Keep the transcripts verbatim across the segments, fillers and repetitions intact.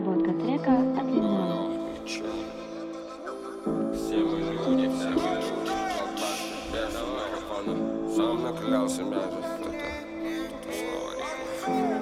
Обработка трека отменена. Все мы люди, все мы люди. Без микрофона. Сам накалял себя же. Кто-то, кто-то снова рифма.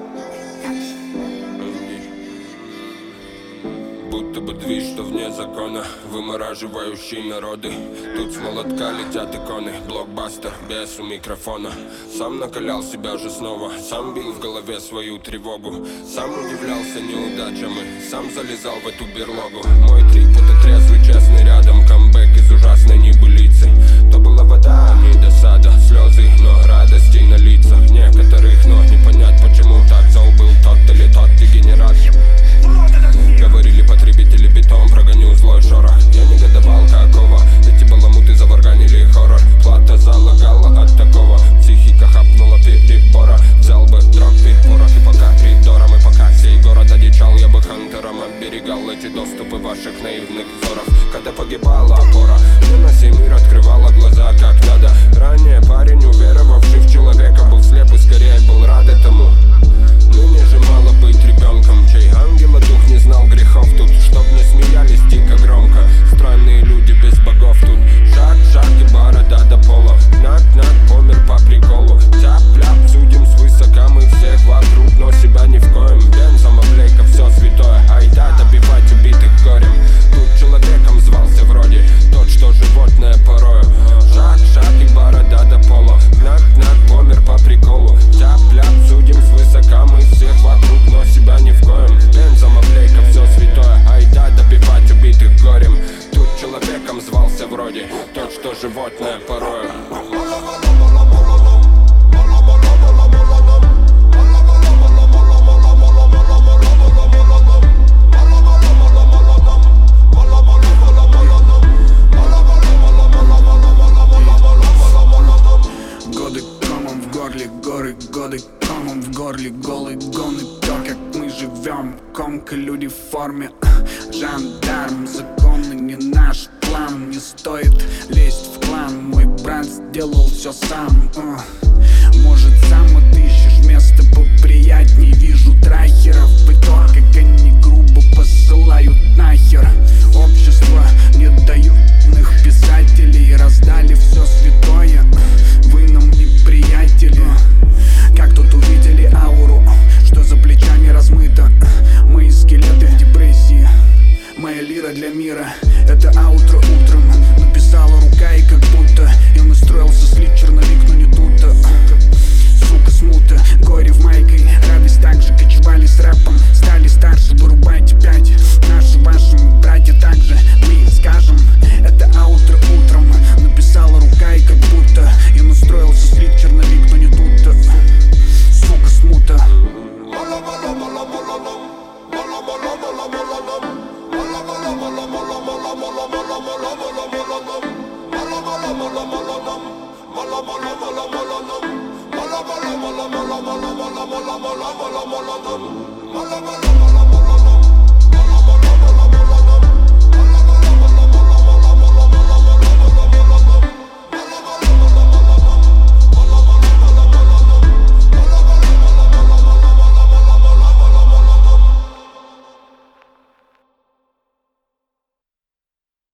Будто бы движ, что вне закона, вымораживающий народы. Тут с молотка летят иконы, блокбастер без у микрофона. Сам накалял себя же снова, сам бил в голове свою тревогу. Сам удивлялся неудачам и сам залезал в эту берлогу. Мой трип — это трезвый, честный рядом, камбэк из ужасной небылицы. То была вода, а не досада, слезы, но радостей на лицах некоторых. Но не понять, почему так зол был тот или тот дегенерат. Говорили потребители бетон, прогоню злой шорох. Я негодовал, какого эти баламуты заварганили хоррор. Плата залагала от такого, психика хапнула перебора. Взял бы дрог, порох и по коридорам. И пока сей город одичал, я бы хантером оберегал эти доступы ваших наивных взоров. Когда погибала опора, мне на сей мир открывала глаза как надо. Ранее парень, уверовавший в человека, был слеп и скорее был рад этому. Ныне же мало быть ребенком, чей ангела дух не знал грехов тут. Чтоб не смеялись дико громко, странные люди без богов тут. Шаг, шаг и борода до пола, нак-нак, помер по приколу. Тяп-ляп, судим свысока мы всех вокруг, но себя ни в коем. Бензом облейка, все святое, айда добивать убитых горем. Тут человеком звался вроде тот, что животное порою. Шаг, шаг и борода до пола, нак-нак, помер по приколу. Тяп-ляп, судим свысока мы всех вокруг, но себя ни в коем. Бензом облейка, все святое, айда добивать убитых горем. Тут человеком звался вроде тот, что животное порою. Годы комом в горле, горы, годы комом в горле, голый гон и то, как мы живем. Комка, люди в форме, жандарм, законы не наш план. Не стоит лезть в клан, мой брат сделал все сам. uh. Может, сам отыщешь место поприятней. Вижу трахеров и то, как они грубо посылают нахер. Общество не дают иных писателей, раздали все святое. Вы нам не приятели. Как тут увидели ауру, что за плечами размыто. Мои скелеты в депрессии, моя лира для мира. Это аутро утром написала рука, и как будто я настроился слить черновик, но не тут-то. Сука, смута, горе в майке, радость так же кочевали с рэпом. Стали старше, вырубайте пять. Наши, ваши братья также, мы скажем. Это аутро утром написала рука, и как будто я настроился слить черновик, но не тут-то. Сука, смута. Mala,